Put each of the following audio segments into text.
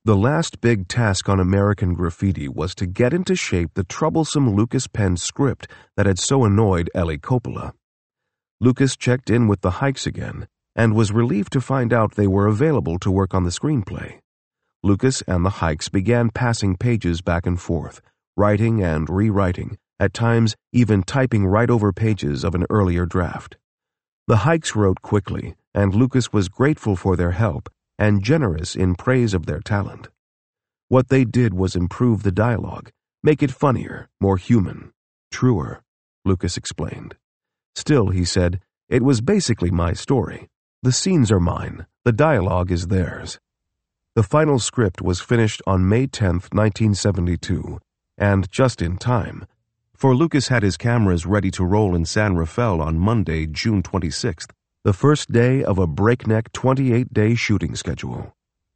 The last big task on American Graffiti was to get into shape the troublesome Lucas-penned script that had so annoyed Ellie Coppola. Lucas checked in with the Hikes again and was relieved to find out they were available to work on the screenplay. Lucas and the Hikes began passing pages back and forth, writing and rewriting, at times even typing right over pages of an earlier draft. The Hikes wrote quickly, and Lucas was grateful for their help and generous in praise of their talent. What they did was improve the dialogue, make it funnier, more human, truer, Lucas explained. Still, he said, it was basically my story. The scenes are mine, the dialogue is theirs. The final script was finished on May 10, 1972, and just in time, for Lucas had his cameras ready to roll in San Rafael on Monday, June 26th, the first day of a breakneck 28-day shooting schedule.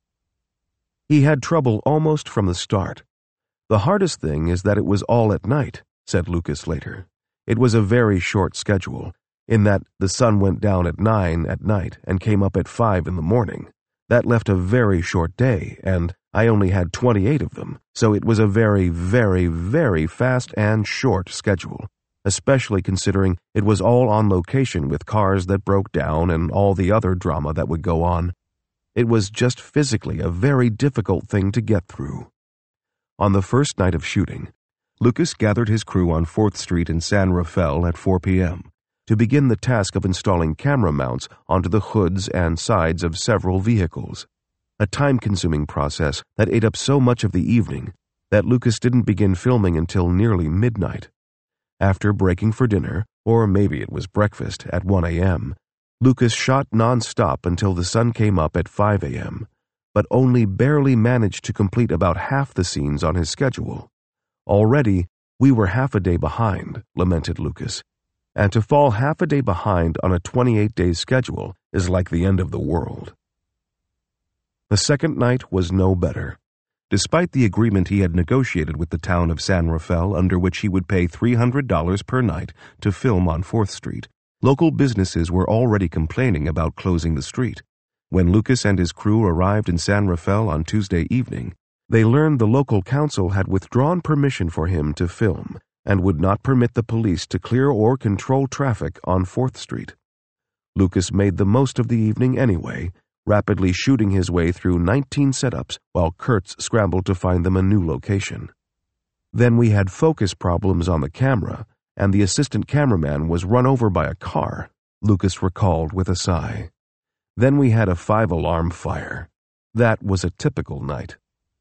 He had trouble almost from the start. The hardest thing is that it was all at night, said Lucas later. It was a very short schedule, in that the sun went down at 9 at night and came up at 5 in the morning. That left a very short day, and I only had 28 of them, so it was a very, very, very fast and short schedule, especially considering it was all on location with cars that broke down and all the other drama that would go on. It was just physically a very difficult thing to get through. On the first night of shooting, Lucas gathered his crew on 4th Street in San Rafael at 4 p.m. to begin the task of installing camera mounts onto the hoods and sides of several vehicles, a time-consuming process that ate up so much of the evening that Lucas didn't begin filming until nearly midnight. After breaking for dinner, or maybe it was breakfast, at 1 a.m., Lucas shot non-stop until the sun came up at 5 a.m., but only barely managed to complete about half the scenes on his schedule. Already, we were half a day behind, lamented Lucas, and to fall half a day behind on a 28-day schedule is like the end of the world. The second night was no better. Despite the agreement he had negotiated with the town of San Rafael under which he would pay $300 per night to film on 4th Street, local businesses were already complaining about closing the street. When Lucas and his crew arrived in San Rafael on Tuesday evening, they learned the local council had withdrawn permission for him to film and would not permit the police to clear or control traffic on 4th Street. Lucas made the most of the evening anyway, rapidly shooting his way through 19 setups while Kurtz scrambled to find them a new location. Then we had focus problems on the camera, and the assistant cameraman was run over by a car, Lucas recalled with a sigh. Then we had a 5-alarm fire. That was a typical night.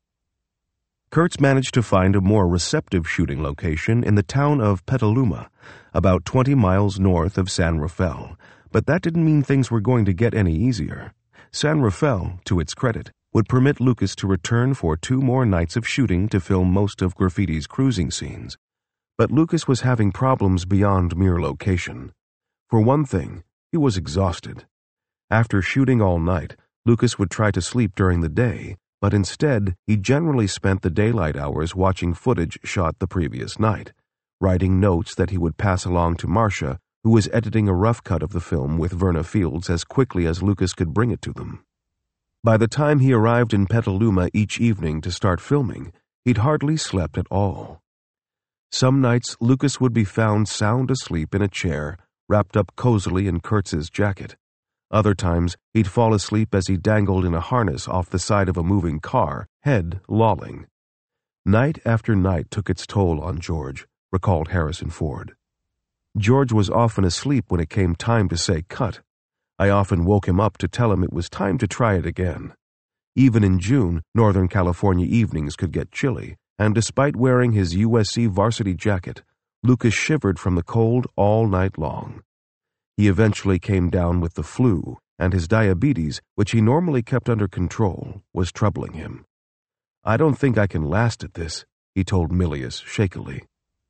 Kurtz managed to find a more receptive shooting location in the town of Petaluma, about 20 miles north of San Rafael, but that didn't mean things were going to get any easier. San Rafael, to its credit, would permit Lucas to return for 2 more nights of shooting to film most of Graffiti's cruising scenes. But Lucas was having problems beyond mere location. For one thing, he was exhausted. After shooting all night, Lucas would try to sleep during the day, but instead he generally spent the daylight hours watching footage shot the previous night, writing notes that he would pass along to Marcia, who was editing a rough cut of the film with Verna Fields as quickly as Lucas could bring it to them. By the time he arrived in Petaluma each evening to start filming, he'd hardly slept at all. Some nights Lucas would be found sound asleep in a chair, wrapped up cozily in Kurtz's jacket. Other times he'd fall asleep as he dangled in a harness off the side of a moving car, head lolling. Night after night took its toll on George, recalled Harrison Ford. George was often asleep when it came time to say cut. I often woke him up to tell him it was time to try it again. Even in June, Northern California evenings could get chilly, and despite wearing his USC varsity jacket, Lucas shivered from the cold all night long. He eventually came down with the flu, and his diabetes, which he normally kept under control, was troubling him. I don't think I can last at this, he told Milius shakily.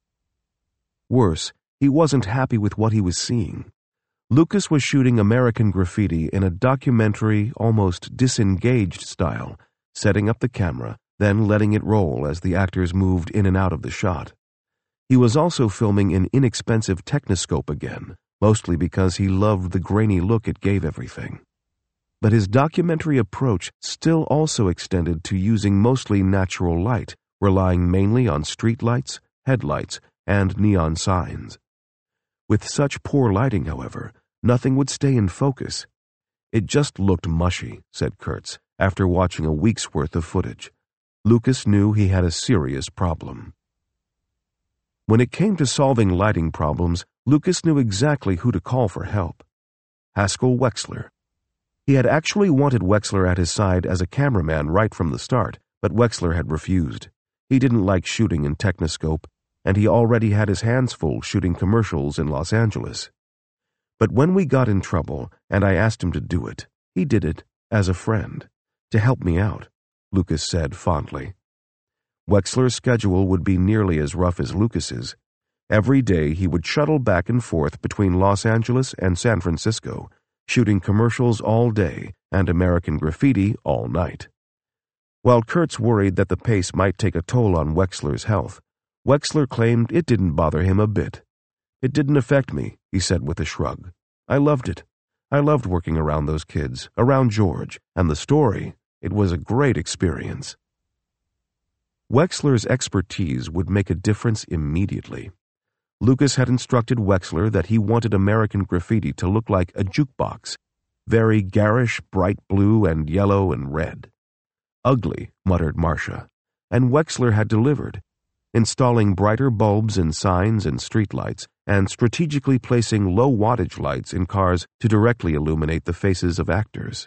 Worse, he wasn't happy with what he was seeing. Lucas was shooting American Graffiti in a documentary, almost disengaged style, setting up the camera, then letting it roll as the actors moved in and out of the shot. He was also filming an inexpensive Techniscope again, mostly because he loved the grainy look it gave everything. But his documentary approach still also extended to using mostly natural light, relying mainly on streetlights, headlights, and neon signs. With such poor lighting, however, nothing would stay in focus. It just looked mushy, said Kurtz, after watching a week's worth of footage. Lucas knew he had a serious problem. When it came to solving lighting problems, Lucas knew exactly who to call for help. Haskell Wexler. He had actually wanted Wexler at his side as a cameraman right from the start, but Wexler had refused. He didn't like shooting in Techniscope, and he already had his hands full shooting commercials in Los Angeles. But when we got in trouble, and I asked him to do it, he did it as a friend, to help me out, Lucas said fondly. Wexler's schedule would be nearly as rough as Lucas's. Every day he would shuttle back and forth between Los Angeles and San Francisco, shooting commercials all day and American Graffiti all night. While Kurtz worried that the pace might take a toll on Wexler's health, Wexler claimed it didn't bother him a bit. "It didn't affect me," he said with a shrug. "I loved it. I loved working around those kids, around George, and the story. It was a great experience." Wexler's expertise would make a difference immediately. Lucas had instructed Wexler that he wanted American Graffiti to look like a jukebox, very garish, bright blue and yellow and red. "Ugly," muttered Marcia, and Wexler had delivered, installing brighter bulbs in signs and streetlights, and strategically placing low-wattage lights in cars to directly illuminate the faces of actors.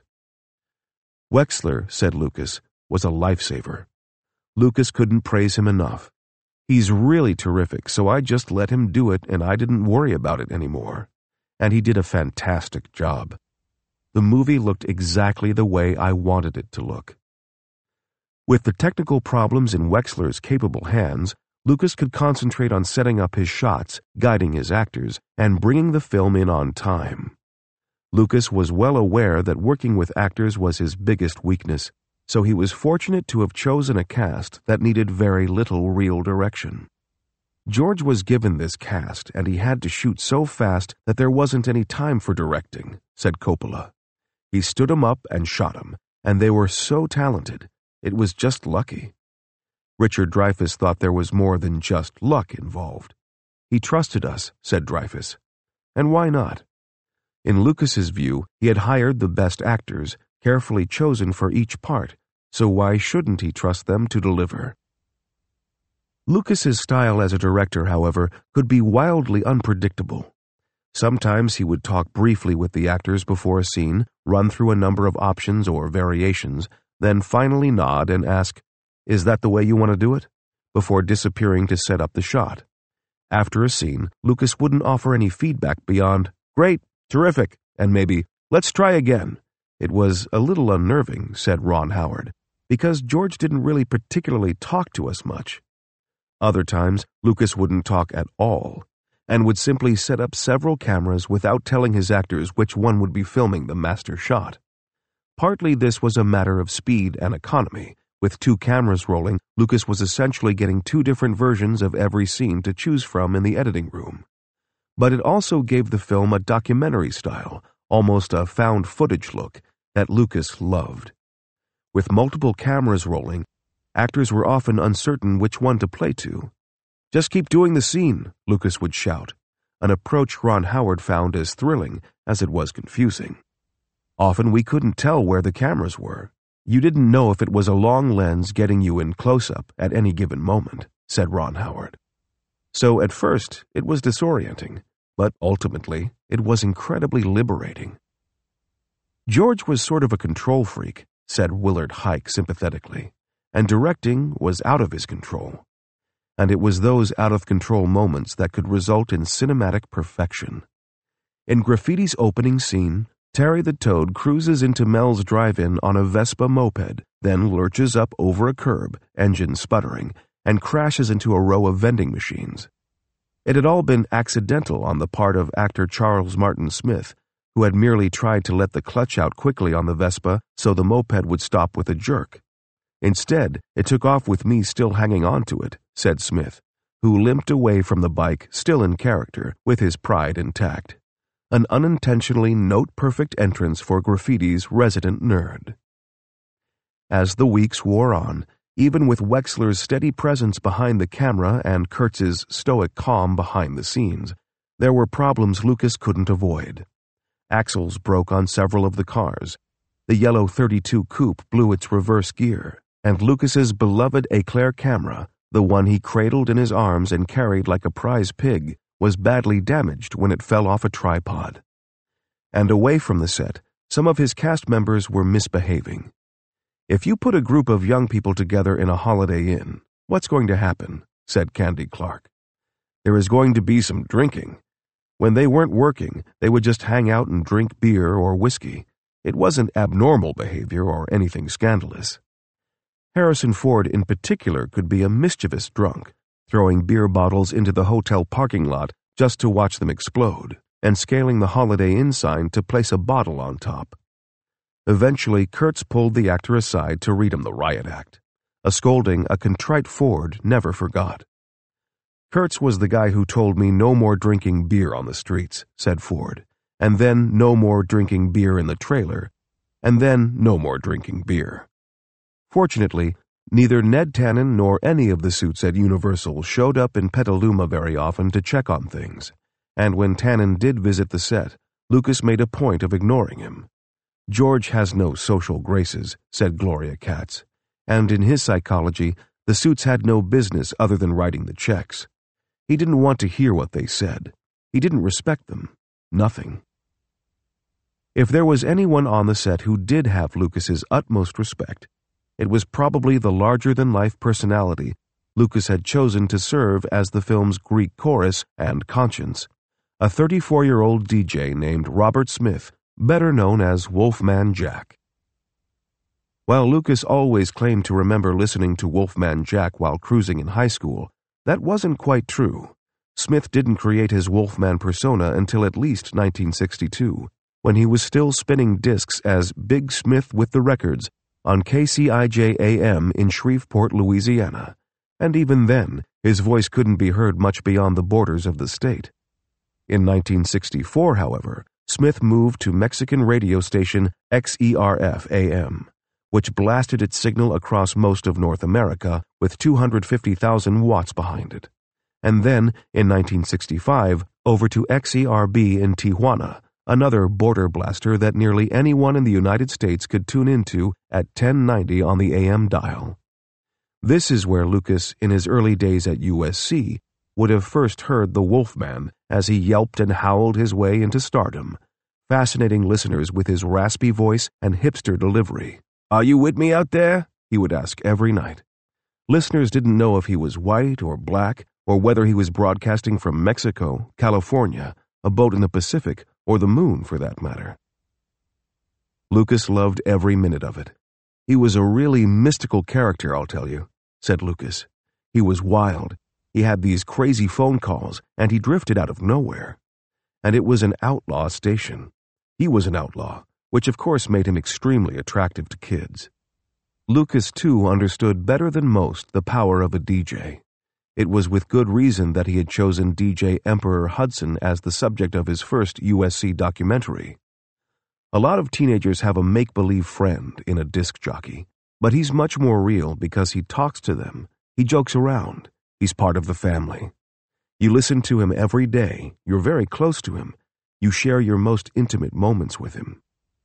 Wexler, said Lucas, was a lifesaver. Lucas couldn't praise him enough. "He's really terrific, so I just let him do it and I didn't worry about it anymore. And he did a fantastic job. The movie looked exactly the way I wanted it to look." With the technical problems in Wexler's capable hands, Lucas could concentrate on setting up his shots, guiding his actors, and bringing the film in on time. Lucas was well aware that working with actors was his biggest weakness, so he was fortunate to have chosen a cast that needed very little real direction. George was given this cast, and he had to shoot so fast that there wasn't any time for directing, said Coppola. He stood 'em up and shot 'em, and they were so talented. It was just lucky. Richard Dreyfuss thought there was more than just luck involved. "He trusted us," said Dreyfuss. And why not? In Lucas's view, he had hired the best actors, carefully chosen for each part, so why shouldn't he trust them to deliver? Lucas's style as a director, however, could be wildly unpredictable. Sometimes he would talk briefly with the actors before a scene, run through a number of options or variations, then finally nod and ask, "Is that the way you want to do it?" before disappearing to set up the shot. After a scene, Lucas wouldn't offer any feedback beyond, "Great, terrific," and maybe, "Let's try again." It was a little unnerving, said Ron Howard, because George didn't really particularly talk to us much. Other times, Lucas wouldn't talk at all, and would simply set up several cameras without telling his actors which one would be filming the master shot. Partly this was a matter of speed and economy. With 2 cameras rolling, Lucas was essentially getting 2 different versions of every scene to choose from in the editing room. But it also gave the film a documentary style, almost a found footage look, that Lucas loved. With multiple cameras rolling, actors were often uncertain which one to play to. "Just keep doing the scene," Lucas would shout, an approach Ron Howard found as thrilling as it was confusing. Often we couldn't tell where the cameras were. You didn't know if it was a long lens getting you in close-up at any given moment, said Ron Howard. So at first, it was disorienting, but ultimately, it was incredibly liberating. George was sort of a control freak, said Willard Huyck sympathetically, and directing was out of his control. And it was those out-of-control moments that could result in cinematic perfection. In Graffiti's opening scene, Terry the Toad cruises into Mel's drive-in on a Vespa moped, then lurches up over a curb, engine sputtering, and crashes into a row of vending machines. It had all been accidental on the part of actor Charles Martin Smith, who had merely tried to let the clutch out quickly on the Vespa so the moped would stop with a jerk. Instead, it took off with me still hanging on to it, said Smith, who limped away from the bike, still in character, with his pride intact. an unintentionally note-perfect entrance for graffiti's resident nerd. As the weeks wore on, even with Wexler's steady presence behind the camera and Kurtz's stoic calm behind the scenes, there were problems Lucas couldn't avoid. Axles broke on several of the cars. The yellow 32 coupe blew its reverse gear, and Lucas's beloved Eclair camera, the one he cradled in his arms and carried like a prize pig, was badly damaged when it fell off a tripod. And away from the set, some of his cast members were misbehaving. "If you put a group of young people together in a Holiday Inn, what's going to happen?" said Candy Clark. "There is going to be some drinking. When they weren't working, they would just hang out and drink beer or whiskey. It wasn't abnormal behavior or anything scandalous." Harrison Ford in particular could be a mischievous drunk, throwing beer bottles into the hotel parking lot just to watch them explode, and scaling the Holiday Inn sign to place a bottle on top. Eventually, Kurtz pulled the actor aside to read him the riot act, a scolding a contrite Ford never forgot. "Kurtz was the guy who told me no more drinking beer on the streets," said Ford, and then no more drinking beer in the trailer, and then no more drinking beer. Fortunately, neither Ned Tannen nor any of the suits at Universal showed up in Petaluma very often to check on things, and when Tannen did visit the set, Lucas made a point of ignoring him. "George has no social graces," said Gloria Katz, and in his psychology, the suits had no business other than writing the checks. He didn't want to hear what they said. He didn't respect them. Nothing. If there was anyone on the set who did have Lucas's utmost respect, it was probably the larger-than-life personality Lucas had chosen to serve as the film's Greek chorus and conscience, a 34-year-old DJ named Robert Smith, better known as Wolfman Jack. While Lucas always claimed to remember listening to Wolfman Jack while cruising in high school, that wasn't quite true. Smith didn't create his Wolfman persona until at least 1962, when he was still spinning discs as Big Smith with the Records on KCIJ-AM in Shreveport, Louisiana, and even then, his voice couldn't be heard much beyond the borders of the state. In 1964, however, Smith moved to Mexican radio station XERF-AM, which blasted its signal across most of North America with 250,000 watts behind it, and then, in 1965, over to XERB in Tijuana, another border blaster that nearly anyone in the United States could tune into at 1090 on the AM dial. This is where Lucas, in his early days at USC, would have first heard the Wolfman as he yelped and howled his way into stardom, fascinating listeners with his raspy voice and hipster delivery. "Are you with me out there?" he would ask every night. Listeners didn't know if he was white or black, or whether he was broadcasting from Mexico, California, a boat in the Pacific, or the moon for that matter. Lucas loved every minute of it. "He was a really mystical character, I'll tell you," said Lucas. "He was wild. He had these crazy phone calls, and he drifted out of nowhere. And it was an outlaw station. He was an outlaw, which of course made him extremely attractive to kids." Lucas, too, understood better than most the power of a DJ. It was with good reason that he had chosen DJ Emperor Hudson as the subject of his first USC documentary. A lot of teenagers have a make-believe friend in a disc jockey, but he's much more real because he talks to them, he jokes around, he's part of the family. You listen to him every day, you're very close to him, you share your most intimate moments with him.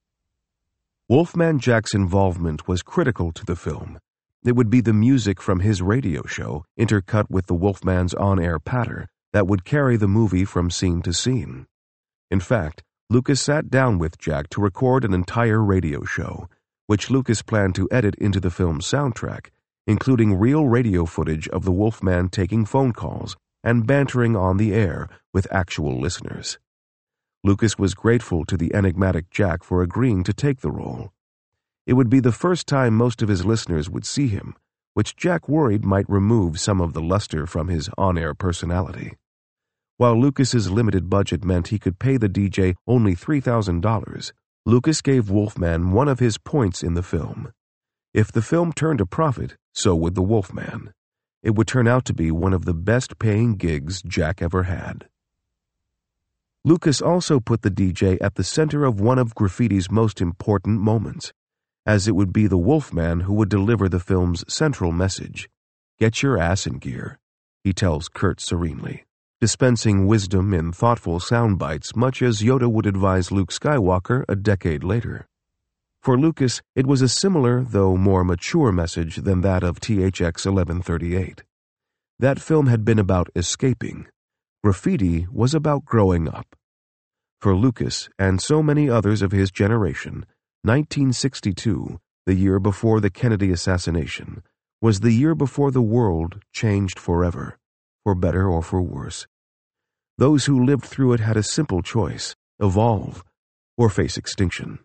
Wolfman Jack's involvement was critical to the film. It would be the music from his radio show, intercut with the Wolfman's on-air patter, that would carry the movie from scene to scene. In fact, Lucas sat down with Jack to record an entire radio show, which Lucas planned to edit into the film's soundtrack, including real radio footage of the Wolfman taking phone calls and bantering on the air with actual listeners. Lucas was grateful to the enigmatic Jack for agreeing to take the role. It would be the first time most of his listeners would see him, which Jack worried might remove some of the luster from his on-air personality. While Lucas's limited budget meant he could pay the DJ only $3,000, Lucas gave Wolfman one of his points in the film. If the film turned a profit, so would the Wolfman. It would turn out to be one of the best-paying gigs Jack ever had. Lucas also put the DJ at the center of one of graffiti's most important moments, as it would be the Wolfman who would deliver the film's central message. "Get your ass in gear," he tells Kurt serenely, dispensing wisdom in thoughtful sound bites much as Yoda would advise Luke Skywalker a decade later. For Lucas, it was a similar, though more mature message than that of THX 1138. That film had been about escaping. Graffiti was about growing up. For Lucas, and so many others of his generation, 1962, the year before the Kennedy assassination, was the year before the world changed forever, for better or for worse. Those who lived through it had a simple choice: evolve or face extinction.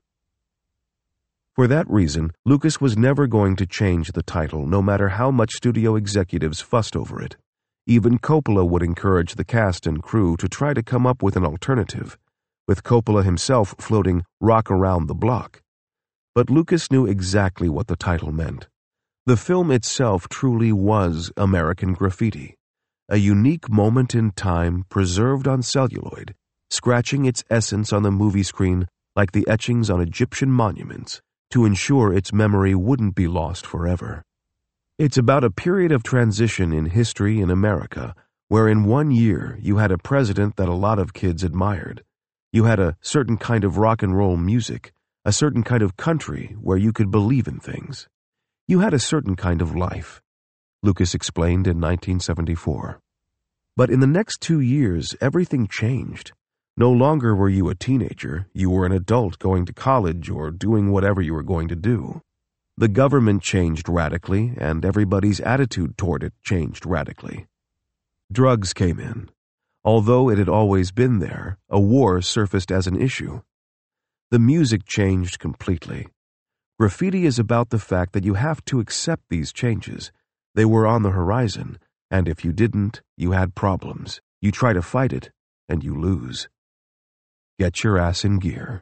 For that reason, Lucas was never going to change the title, no matter how much studio executives fussed over it. Even Coppola would encourage the cast and crew to try to come up with an alternative, with Coppola himself floating "Rock Around the Block." But Lucas knew exactly what the title meant. The film itself truly was American Graffiti, a unique moment in time preserved on celluloid, scratching its essence on the movie screen like the etchings on Egyptian monuments, to ensure its memory wouldn't be lost forever. It's about a period of transition in history in America, where in 1 year you had a president that a lot of kids admired. You had a certain kind of rock and roll music, a certain kind of country where you could believe in things. You had a certain kind of life, Lucas explained in 1974. But in the next 2 years, everything changed. No longer were you a teenager, you were an adult going to college or doing whatever you were going to do. The government changed radically, and everybody's attitude toward it changed radically. Drugs came in. Although it had always been there, a war surfaced as an issue. The music changed completely. Graffiti is about the fact that you have to accept these changes. They were on the horizon, and if you didn't, you had problems. You try to fight it, and you lose. Get your ass in gear.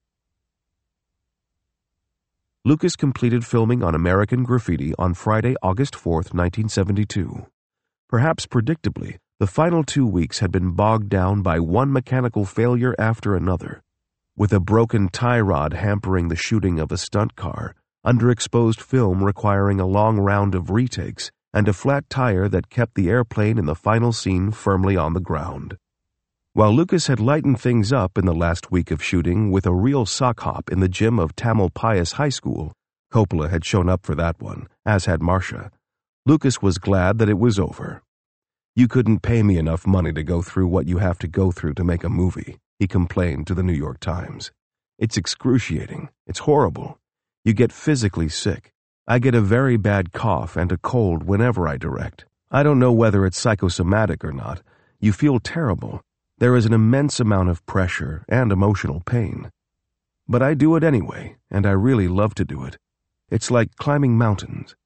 Lucas completed filming on American Graffiti on Friday, August 4th, 1972. Perhaps predictably, the final 2 weeks had been bogged down by one mechanical failure after another, with a broken tie rod hampering the shooting of a stunt car, underexposed film requiring a long round of retakes, and a flat tire that kept the airplane in the final scene firmly on the ground. While Lucas had lightened things up in the last week of shooting with a real sock hop in the gym of Tamalpais High School, Coppola had shown up for that one, as had Marcia. Lucas was glad that it was over. "You couldn't pay me enough money to go through what you have to go through to make a movie," he complained to the New York Times. "It's excruciating. It's horrible. You get physically sick. I get a very bad cough and a cold whenever I direct. I don't know whether it's psychosomatic or not. You feel terrible. There is an immense amount of pressure and emotional pain. But I do it anyway, and I really love to do it. It's like climbing mountains."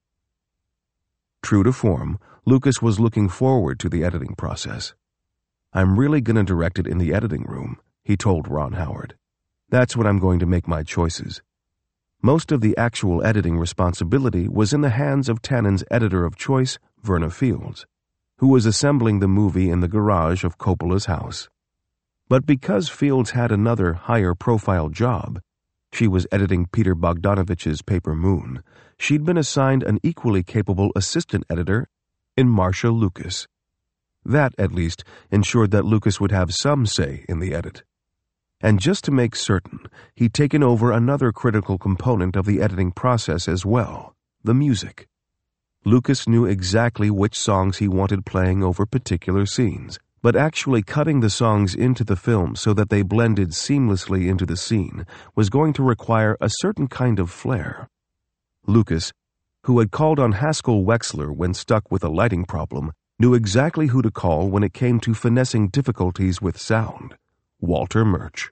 True to form, Lucas was looking forward to the editing process. "I'm really going to direct it in the editing room," he told Ron Howard. "That's when I'm going to make my choices." Most of the actual editing responsibility was in the hands of Tannen's editor of choice, Verna Fields, who was assembling the movie in the garage of Coppola's house. But because Fields had another higher-profile job, she was editing Peter Bogdanovich's Paper Moon, she'd been assigned an equally capable assistant editor in Marcia Lucas. That, at least, ensured that Lucas would have some say in the edit. And just to make certain, he'd taken over another critical component of the editing process as well, the music. Lucas knew exactly which songs he wanted playing over particular scenes, but actually cutting the songs into the film so that they blended seamlessly into the scene was going to require a certain kind of flair. Lucas, who had called on Haskell Wexler when stuck with a lighting problem, knew exactly who to call when it came to finessing difficulties with sound: Walter Murch.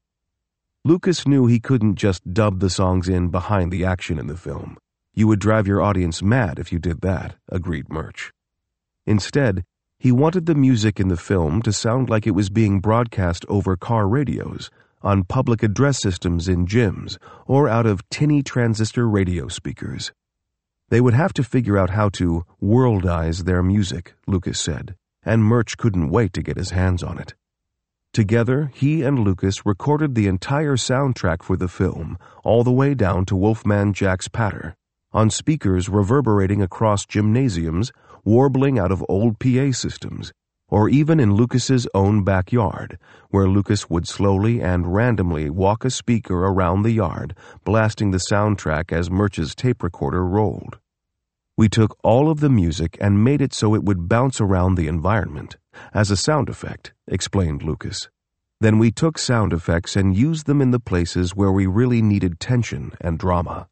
Lucas knew he couldn't just dub the songs in behind the action in the film. "You would drive your audience mad if you did that," agreed Murch. Instead, he wanted the music in the film to sound like it was being broadcast over car radios, on public address systems in gyms, or out of tinny transistor radio speakers. They would have to figure out how to worldize their music, Lucas said, and Murch couldn't wait to get his hands on it. Together, he and Lucas recorded the entire soundtrack for the film, all the way down to Wolfman Jack's patter, on speakers reverberating across gymnasiums, warbling out of old PA systems, or even in Lucas's own backyard, where Lucas would slowly and randomly walk a speaker around the yard, blasting the soundtrack as Murch's tape recorder rolled. We took all of the music and made it so it would bounce around the environment, as a sound effect, explained Lucas. Then we took sound effects and used them in the places where we really needed tension and drama.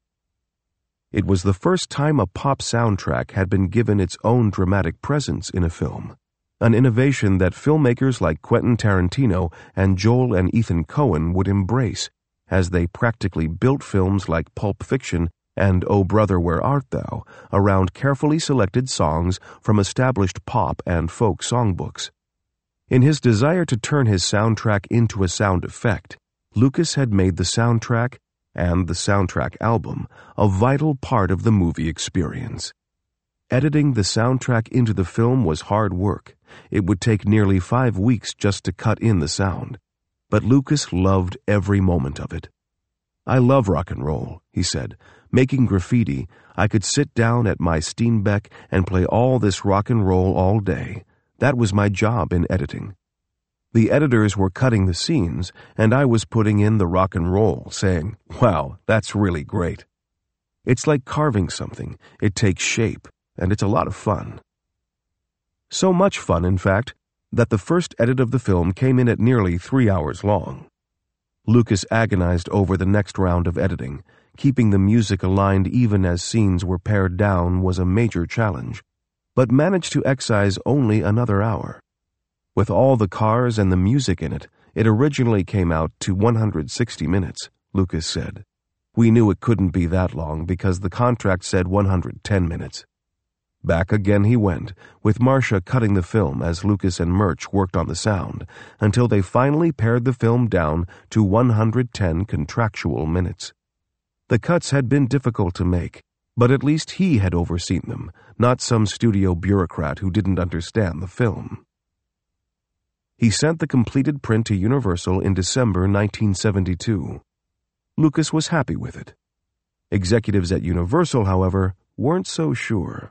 It was the first time a pop soundtrack had been given its own dramatic presence in a film, an innovation that filmmakers like Quentin Tarantino and Joel and Ethan Coen would embrace, as they practically built films like Pulp Fiction and Oh Brother, Where Art Thou around carefully selected songs from established pop and folk songbooks. In his desire to turn his soundtrack into a sound effect, Lucas had made the soundtrack and the soundtrack album a vital part of the movie experience. Editing the soundtrack into the film was hard work. It would take nearly 5 weeks just to cut in the sound, but Lucas loved every moment of it. "I love rock and roll," he said. "Making graffiti, I could sit down at my Steinbeck and play all this rock and roll all day. That was my job in editing. The editors were cutting the scenes, and I was putting in the rock and roll, saying, 'Wow, that's really great.' It's like carving something. It takes shape, and it's a lot of fun." So much fun, in fact, that the first edit of the film came in at nearly 3 hours long. Lucas agonized over the next round of editing. Keeping the music aligned even as scenes were pared down was a major challenge, but managed to excise only another hour. With all the cars and the music in it, it originally came out to 160 minutes, Lucas said. "We knew it couldn't be that long because the contract said 110 minutes. Back again he went, with Marcia cutting the film as Lucas and Murch worked on the sound, until they finally pared the film down to 110 contractual minutes. The cuts had been difficult to make, but at least he had overseen them, not some studio bureaucrat who didn't understand the film. He sent the completed print to Universal in December 1972. Lucas was happy with it. Executives at Universal, however, weren't so sure.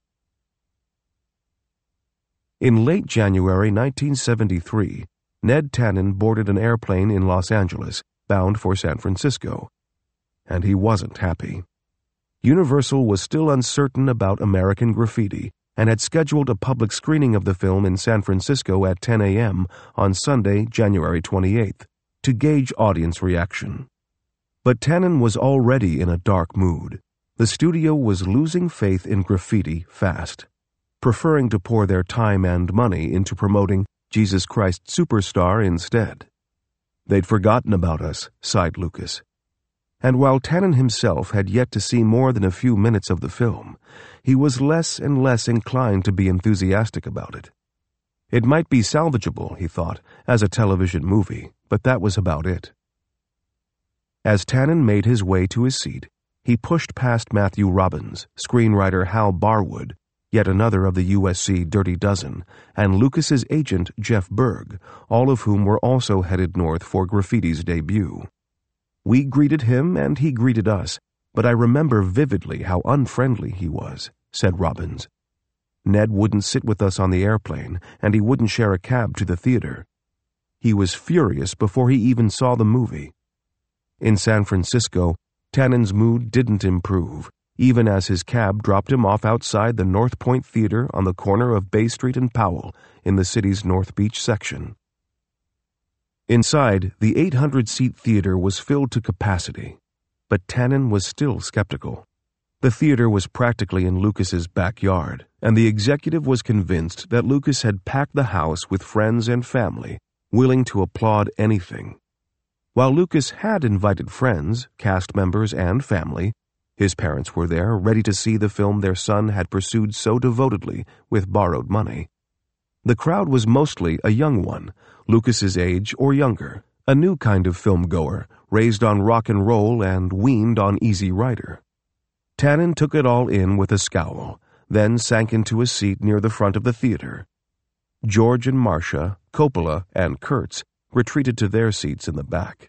In late January 1973, Ned Tannen boarded an airplane in Los Angeles, bound for San Francisco. And he wasn't happy. Universal was still uncertain about American Graffiti and had scheduled a public screening of the film in San Francisco at 10 a.m. on Sunday, January 28th, to gauge audience reaction. But Tannen was already in a dark mood. The studio was losing faith in graffiti fast, preferring to pour their time and money into promoting Jesus Christ Superstar instead. "They'd forgotten about us," sighed Lucas. And while Tannen himself had yet to see more than a few minutes of the film, he was less and less inclined to be enthusiastic about it. It might be salvageable, he thought, as a television movie, but that was about it. As Tannen made his way to his seat, he pushed past Matthew Robbins, screenwriter Hal Barwood, yet another of the USC Dirty Dozen, and Lucas's agent Jeff Berg, all of whom were also headed north for Graffiti's debut. We greeted him and he greeted us, but I remember vividly how unfriendly he was, said Robbins. Ned wouldn't sit with us on the airplane, and he wouldn't share a cab to the theater. He was furious before he even saw the movie. In San Francisco, Tannen's mood didn't improve, even as his cab dropped him off outside the North Point Theater on the corner of Bay Street and Powell in the city's North Beach section. Inside, the 800-seat theater was filled to capacity, but Tannen was still skeptical. The theater was practically in Lucas's backyard, and the executive was convinced that Lucas had packed the house with friends and family, willing to applaud anything. While Lucas had invited friends, cast members, and family, his parents were there, ready to see the film their son had pursued so devotedly with borrowed money. The crowd was mostly a young one, Lucas's age or younger, a new kind of film-goer, raised on rock and roll and weaned on Easy Rider. Tannen took it all in with a scowl, then sank into a seat near the front of the theater. George and Marcia, Coppola, and Kurtz retreated to their seats in the back.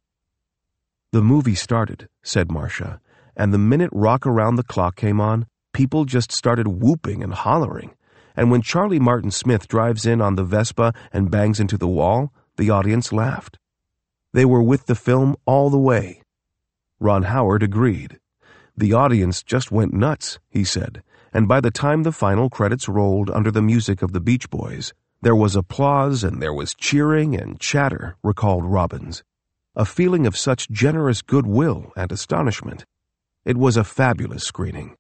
"The movie started," said Marcia, "and the minute Rock Around the Clock came on, people just started whooping and hollering. And when Charlie Martin Smith drives in on the Vespa and bangs into the wall, the audience laughed. They were with the film all the way." Ron Howard agreed. "The audience just went nuts," he said, and by the time the final credits rolled under the music of the Beach Boys, there was applause and there was cheering and chatter, recalled Robbins. A feeling of such generous goodwill and astonishment. It was a fabulous screening.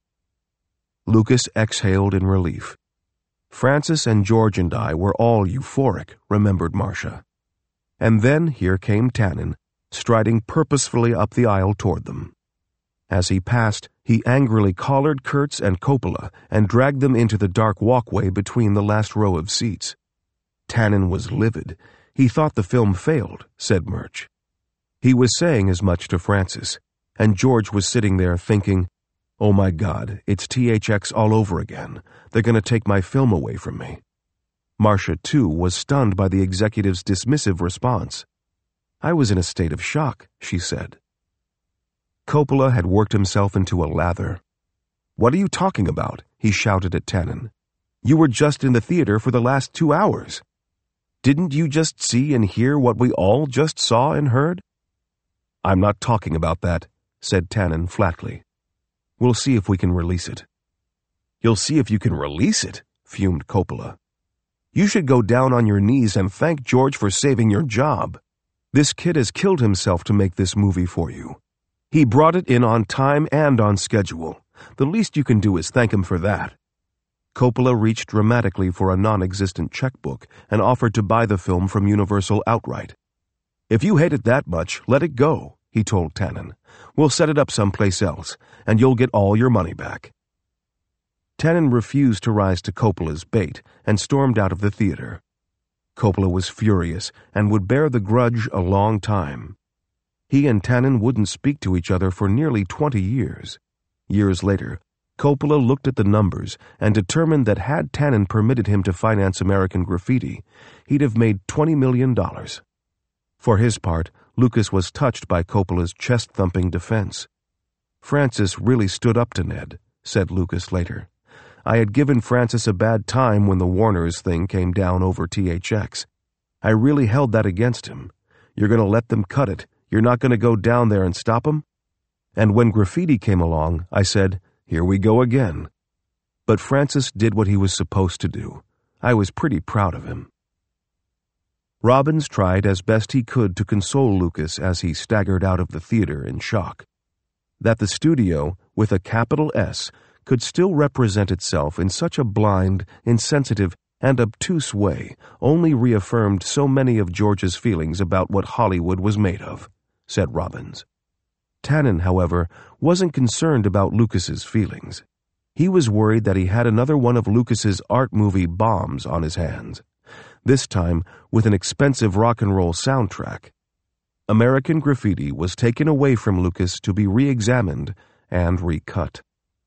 Lucas exhaled in relief. Francis and George and I were all euphoric, remembered Marcia. And then here came Tannen, striding purposefully up the aisle toward them. As he passed, he angrily collared Kurtz and Coppola and dragged them into the dark walkway between the last row of seats. Tannen was livid. He thought the film failed, said Murch. He was saying as much to Francis, and George was sitting there thinking, "Oh my God, it's THX all over again. They're going to take my film away from me." Marcia, too, was stunned by the executive's dismissive response. "I was in a state of shock," she said. Coppola had worked himself into a lather. "What are you talking about?" he shouted at Tannen. "You were just in the theater for the last 2 hours. Didn't you just see and hear what we all just saw and heard?" "I'm not talking about that," said Tannen flatly. "We'll see if we can release it." "You'll see if you can release it?" fumed Coppola. "You should go down on your knees and thank George for saving your job. This kid has killed himself to make this movie for you. He brought it in on time and on schedule. The least you can do is thank him for that." Coppola reached dramatically for a non-existent checkbook and offered to buy the film from Universal outright. "If you hate it that much, let it go," he told Tannen. "We'll set it up someplace else, and you'll get all your money back." Tannen refused to rise to Coppola's bait and stormed out of the theater. Coppola was furious and would bear the grudge a long time. He and Tannen wouldn't speak to each other for nearly 20 years. Years later, Coppola looked at the numbers and determined that had Tannen permitted him to finance American Graffiti, he'd have made $20 million. For his part, Lucas was touched by Coppola's chest-thumping defense. "Francis really stood up to Ned," said Lucas later. "I had given Francis a bad time when the Warners thing came down over THX. I really held that against him. You're going to let them cut it. You're not going to go down there and stop them? And when Graffiti came along, I said, here we go again. But Francis did what he was supposed to do. I was pretty proud of him." Robbins tried as best he could to console Lucas as he staggered out of the theater in shock. That the studio, with a capital S, could still represent itself in such a blind, insensitive, and obtuse way only reaffirmed so many of George's feelings about what Hollywood was made of, said Robbins. Tannen, however, wasn't concerned about Lucas's feelings. He was worried that he had another one of Lucas's art movie bombs on his hands, this time with an expensive rock and roll soundtrack. American Graffiti was taken away from Lucas to be re-examined and recut.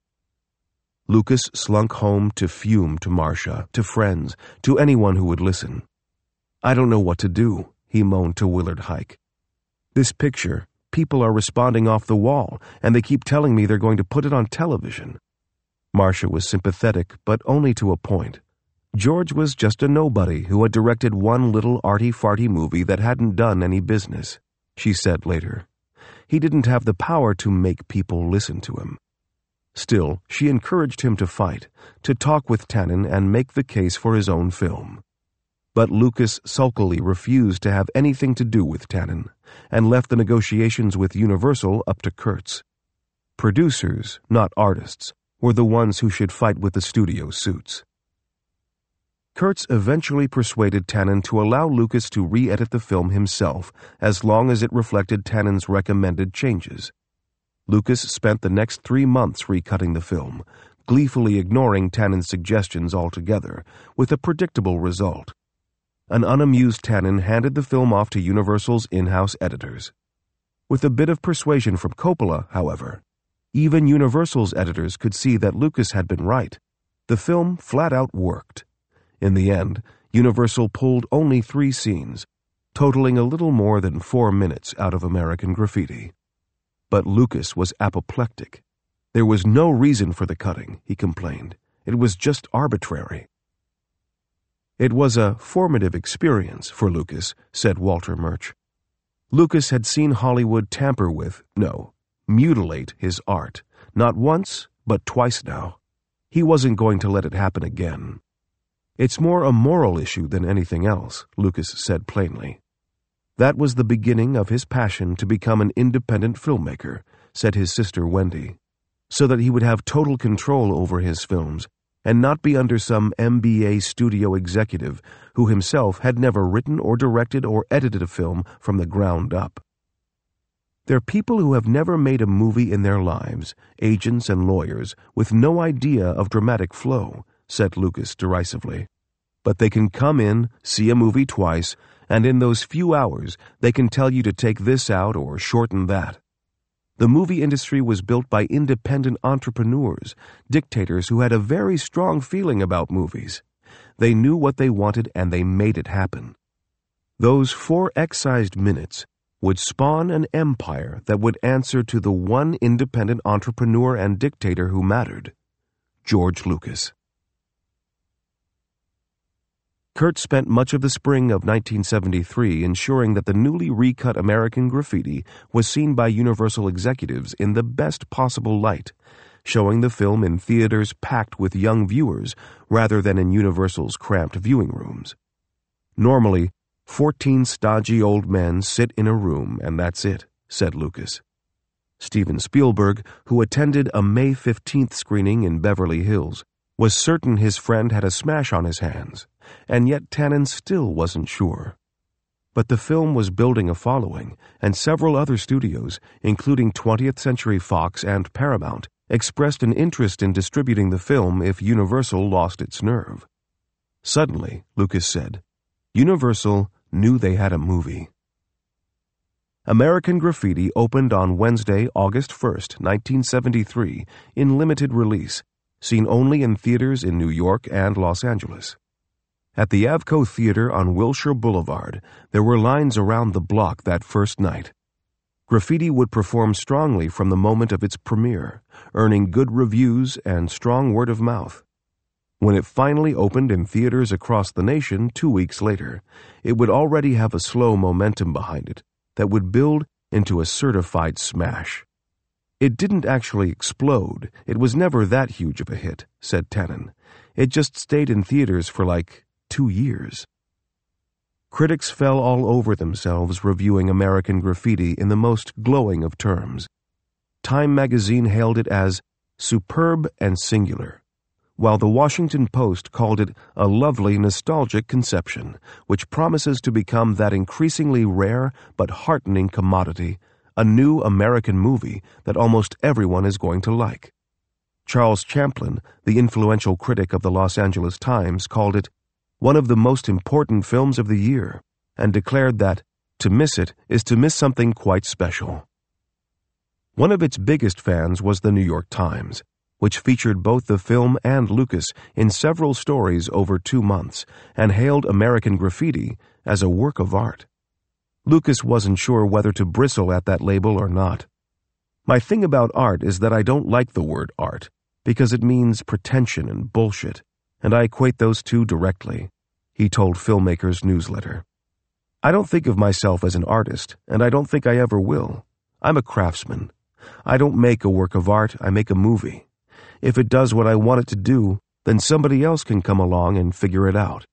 Lucas slunk home to fume to Marcia, to friends, to anyone who would listen. "I don't know what to do," he moaned to Willard Hike. "This picture, people are responding off the wall, and they keep telling me they're going to put it on television." Marcia was sympathetic, but only to a point. George was just a nobody who had directed one little arty-farty movie that hadn't done any business, she said later. He didn't have the power to make people listen to him. Still, she encouraged him to fight, to talk with Tannen and make the case for his own film. But Lucas sulkily refused to have anything to do with Tannen, and left the negotiations with Universal up to Kurtz. Producers, not artists, were the ones who should fight with the studio suits. Kurtz eventually persuaded Tannen to allow Lucas to re-edit the film himself as long as it reflected Tannen's recommended changes. Lucas spent the next 3 months recutting the film, gleefully ignoring Tannen's suggestions altogether, with a predictable result. An unamused Tannen handed the film off to Universal's in-house editors. With a bit of persuasion from Coppola, however, even Universal's editors could see that Lucas had been right. The film flat-out worked. In the end, Universal pulled only 3 scenes, totaling a little more than 4 minutes out of American Graffiti. But Lucas was apoplectic. There was no reason for the cutting, he complained. It was just arbitrary. It was a formative experience for Lucas, said Walter Murch. Lucas had seen Hollywood tamper with, no, mutilate his art, not once, but twice now. He wasn't going to let it happen again. It's more a moral issue than anything else, Lucas said plainly. That was the beginning of his passion to become an independent filmmaker, said his sister Wendy, so that he would have total control over his films and not be under some MBA studio executive who himself had never written or directed or edited a film from the ground up. They're people who have never made a movie in their lives, agents and lawyers, with no idea of dramatic flow, said Lucas derisively. But they can come in, see a movie twice, and in those few hours they can tell you to take this out or shorten that. The movie industry was built by independent entrepreneurs, dictators who had a very strong feeling about movies. They knew what they wanted and they made it happen. Those 4 excised minutes would spawn an empire that would answer to the one independent entrepreneur and dictator who mattered, George Lucas. Kurt spent much of the spring of 1973 ensuring that the newly recut American Graffiti was seen by Universal executives in the best possible light, showing the film in theaters packed with young viewers rather than in Universal's cramped viewing rooms. Normally, 14 stodgy old men sit in a room and that's it, said Lucas. Steven Spielberg, who attended a May 15th screening in Beverly Hills, was certain his friend had a smash on his hands, and yet Tannen still wasn't sure. But the film was building a following, and several other studios, including 20th Century Fox and Paramount, expressed an interest in distributing the film if Universal lost its nerve. Suddenly, Lucas said, Universal knew they had a movie. American Graffiti opened on Wednesday, August 1st, 1973, in limited release, seen only in theaters in New York and Los Angeles. At the Avco Theater on Wilshire Boulevard, there were lines around the block that first night. Graffiti would perform strongly from the moment of its premiere, earning good reviews and strong word of mouth. When it finally opened in theaters across the nation 2 weeks later, it would already have a slow momentum behind it that would build into a certified smash. It didn't actually explode. It was never that huge of a hit, said Tannen. It just stayed in theaters for 2 years. Critics fell all over themselves reviewing American Graffiti in the most glowing of terms. Time magazine hailed it as superb and singular, while the Washington Post called it a lovely, nostalgic conception, which promises to become that increasingly rare but heartening commodity, a new American movie that almost everyone is going to like. Charles Champlin, the influential critic of the Los Angeles Times, called it one of the most important films of the year and declared that to miss it is to miss something quite special. One of its biggest fans was the New York Times, which featured both the film and Lucas in several stories over 2 months and hailed American Graffiti as a work of art. Lucas wasn't sure whether to bristle at that label or not. My thing about art is that I don't like the word art, because it means pretension and bullshit, and I equate those two directly, he told Filmmakers Newsletter. I don't think of myself as an artist, and I don't think I ever will. I'm a craftsman. I don't make a work of art, I make a movie. If it does what I want it to do, then somebody else can come along and figure it out.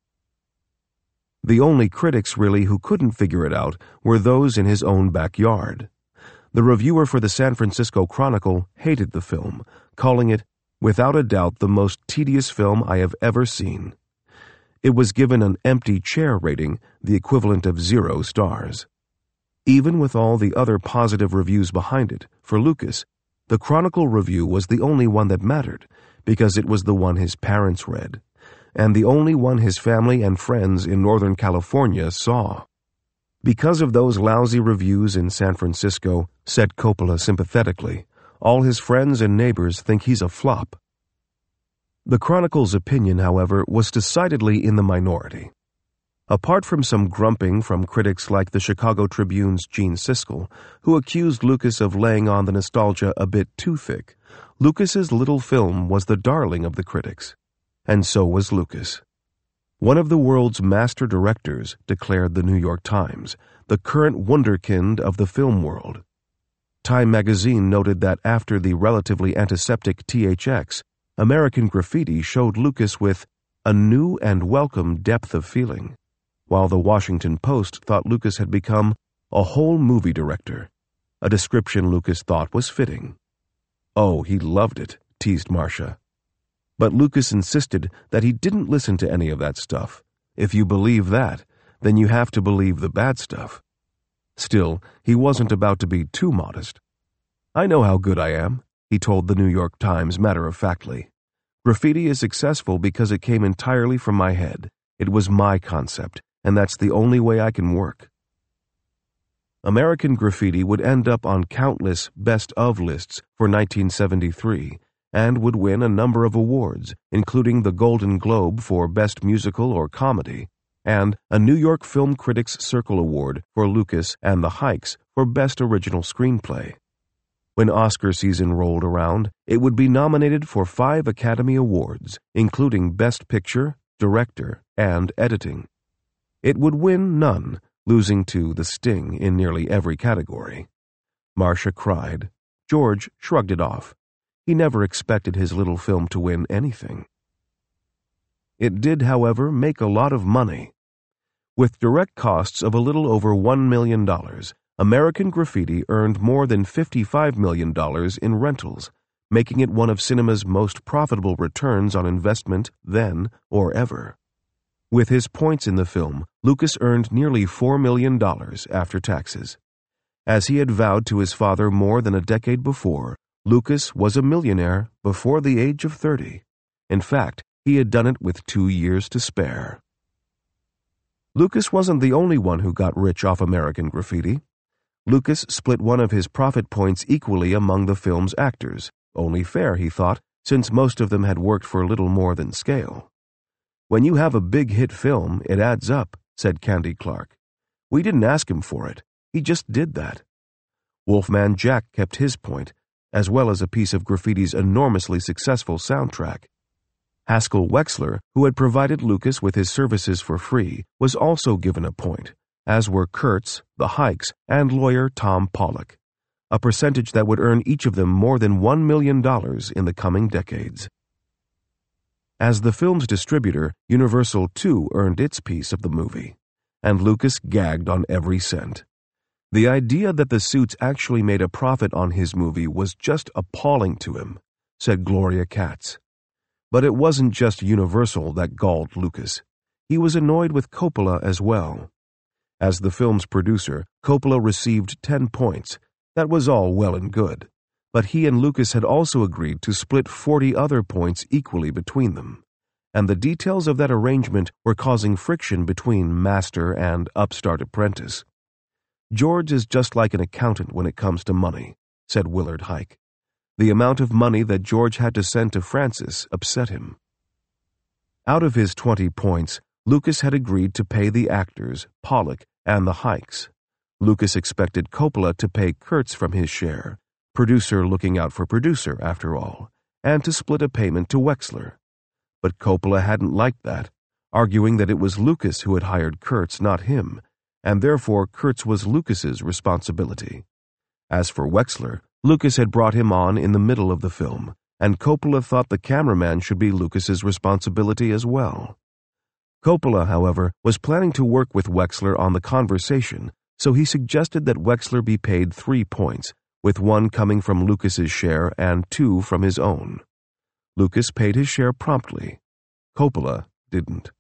The only critics, really, who couldn't figure it out were those in his own backyard. The reviewer for the San Francisco Chronicle hated the film, calling it, without a doubt, the most tedious film I have ever seen. It was given an empty chair rating, the equivalent of 0 stars. Even with all the other positive reviews behind it, for Lucas, the Chronicle review was the only one that mattered, because it was the one his parents read, and the only one his family and friends in Northern California saw. Because of those lousy reviews in San Francisco, said Coppola sympathetically, all his friends and neighbors think he's a flop. The Chronicle's opinion, however, was decidedly in the minority. Apart from some grumping from critics like the Chicago Tribune's Gene Siskel, who accused Lucas of laying on the nostalgia a bit too thick, Lucas's little film was the darling of the critics. And so was Lucas. One of the world's master directors, declared the New York Times, the current wunderkind of the film world. Time magazine noted that after the relatively antiseptic THX, American Graffiti showed Lucas with a new and welcome depth of feeling, while the Washington Post thought Lucas had become a whole movie director, a description Lucas thought was fitting. Oh, he loved it, teased Marcia. But Lucas insisted that he didn't listen to any of that stuff. If you believe that, then you have to believe the bad stuff. Still, he wasn't about to be too modest. I know how good I am, he told the New York Times matter-of-factly. Graffiti is successful because it came entirely from my head. It was my concept, and that's the only way I can work. American Graffiti would end up on countless best-of lists for 1973 and would win a number of awards, including the Golden Globe for Best Musical or Comedy and a New York Film Critics Circle Award for Lucas and the Hikes for Best Original Screenplay. When Oscar season rolled around, it would be nominated for 5 Academy Awards, including Best Picture, Director, and Editing. It would win none, losing to The Sting in nearly every category. Marcia cried. George shrugged it off. He never expected his little film to win anything. It did, however, make a lot of money. With direct costs of a little over $1 million, American Graffiti earned more than $55 million in rentals, making it one of cinema's most profitable returns on investment then or ever. With his points in the film, Lucas earned nearly $4 million after taxes. As he had vowed to his father more than a decade before, Lucas was a millionaire before the age of 30. In fact, he had done it with 2 years to spare. Lucas wasn't the only one who got rich off American Graffiti. Lucas split one of his profit points equally among the film's actors, only fair, he thought, since most of them had worked for little more than scale. When you have a big hit film, it adds up, said Candy Clark. We didn't ask him for it. He just did that. Wolfman Jack kept his point, as well as a piece of Graffiti's enormously successful soundtrack. Haskell Wexler, who had provided Lucas with his services for free, was also given a point, as were Kurtz, the Hikes, and lawyer Tom Pollock, a percentage that would earn each of them more than $1 million in the coming decades. As the film's distributor, Universal too earned its piece of the movie, and Lucas gagged on every cent. The idea that the suits actually made a profit on his movie was just appalling to him, said Gloria Katz. But it wasn't just Universal that galled Lucas. He was annoyed with Coppola as well. As the film's producer, Coppola received 10 points. That was all well and good. But he and Lucas had also agreed to split 40 other points equally between them. And the details of that arrangement were causing friction between master and upstart apprentice. George is just like an accountant when it comes to money, said Willard Hike. The amount of money that George had to send to Francis upset him. Out of his 20 points, Lucas had agreed to pay the actors, Pollock, and the Hikes. Lucas expected Coppola to pay Kurtz from his share, producer looking out for producer, after all, and to split a payment to Wexler. But Coppola hadn't liked that, arguing that it was Lucas who had hired Kurtz, not him, and therefore Kurtz was Lucas's responsibility. As for Wexler, Lucas had brought him on in the middle of the film, and Coppola thought the cameraman should be Lucas's responsibility as well. Coppola, however, was planning to work with Wexler on the conversation, so he suggested that Wexler be paid 3 points, with 1 coming from Lucas's share and 2 from his own. Lucas paid his share promptly. Coppola didn't.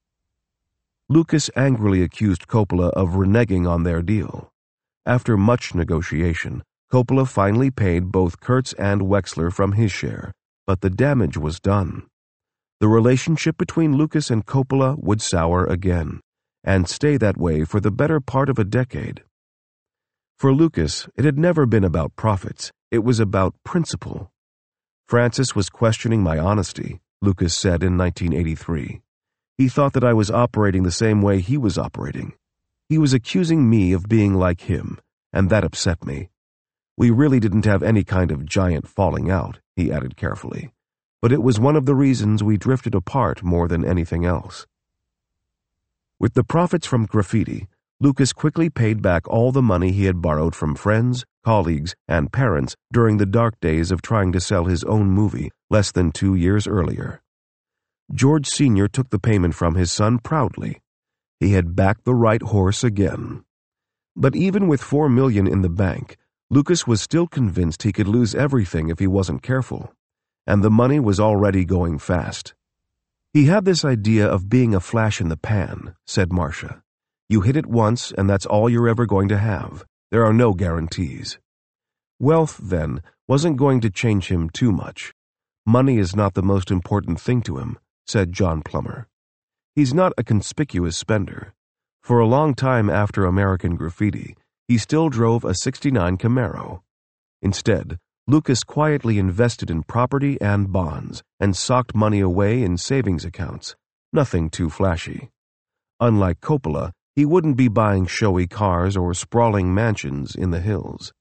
Lucas angrily accused Coppola of reneging on their deal. After much negotiation, Coppola finally paid both Kurtz and Wexler from his share, but the damage was done. The relationship between Lucas and Coppola would sour again, and stay that way for the better part of a decade. For Lucas, it had never been about profits, it was about principle. Francis was questioning my honesty, Lucas said in 1983. He thought that I was operating the same way he was operating. He was accusing me of being like him, and that upset me. We really didn't have any kind of giant falling out, he added carefully, but it was one of the reasons we drifted apart more than anything else. With the profits from graffiti, Lucas quickly paid back all the money he had borrowed from friends, colleagues, and parents during the dark days of trying to sell his own movie less than 2 years earlier. George Sr. took the payment from his son proudly. He had backed the right horse again. But even with $4 million in the bank, Lucas was still convinced he could lose everything if he wasn't careful, and the money was already going fast. He had this idea of being a flash in the pan, said Marcia. You hit it once, and that's all you're ever going to have. There are no guarantees. Wealth, then, wasn't going to change him too much. Money is not the most important thing to him, said John Plummer. He's not a conspicuous spender. For a long time after American Graffiti, he still drove a '69 Camaro. Instead, Lucas quietly invested in property and bonds and socked money away in savings accounts, nothing too flashy. Unlike Coppola, he wouldn't be buying showy cars or sprawling mansions in the hills.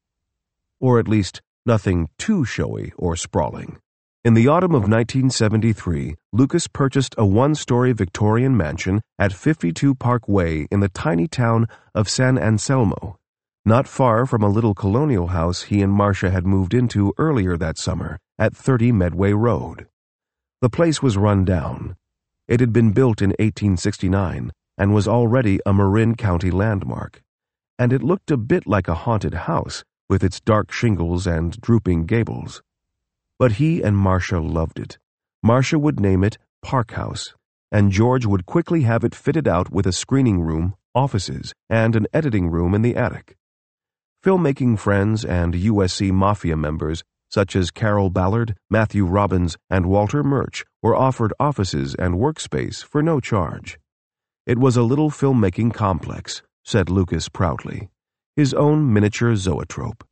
Or at least, nothing too showy or sprawling. In the autumn of 1973, Lucas purchased a one-story Victorian mansion at 52 Park Way in the tiny town of San Anselmo, not far from a little colonial house he and Marcia had moved into earlier that summer at 30 Medway Road. The place was run down. It had been built in 1869 and was already a Marin County landmark, and it looked a bit like a haunted house with its dark shingles and drooping gables. But he and Marcia loved it. Marcia would name it Park House, and George would quickly have it fitted out with a screening room, offices, and an editing room in the attic. Filmmaking friends and USC Mafia members such as Carol Ballard, Matthew Robbins, and Walter Murch were offered offices and workspace for no charge. It was a little filmmaking complex, said Lucas proudly, his own miniature zoetrope.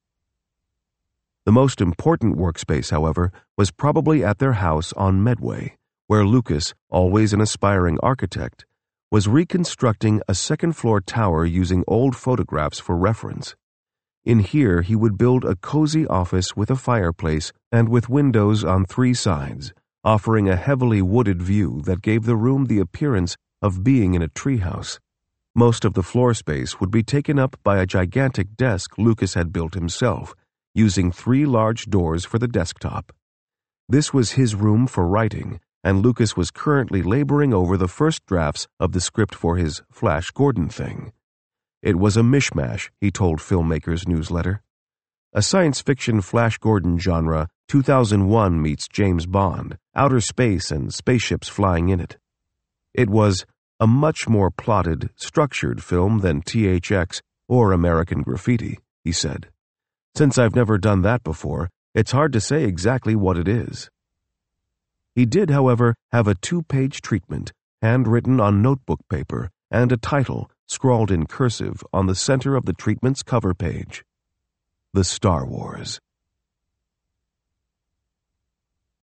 The most important workspace, however, was probably at their house on Medway, where Lucas, always an aspiring architect, was reconstructing a second-floor tower using old photographs for reference. In here he would build a cozy office with a fireplace and with windows on 3 sides, offering a heavily wooded view that gave the room the appearance of being in a treehouse. Most of the floor space would be taken up by a gigantic desk Lucas had built himself, using 3 large doors for the desktop. This was his room for writing, and Lucas was currently laboring over the first drafts of the script for his Flash Gordon thing. It was a mishmash, he told Filmmakers Newsletter. A science fiction Flash Gordon genre, 2001 meets James Bond, outer space and spaceships flying in it. It was a much more plotted, structured film than THX or American Graffiti, he said. Since I've never done that before, it's hard to say exactly what it is. He did, however, have a 2-page treatment, handwritten on notebook paper, and a title, scrawled in cursive, on the center of the treatment's cover page. The Star Wars.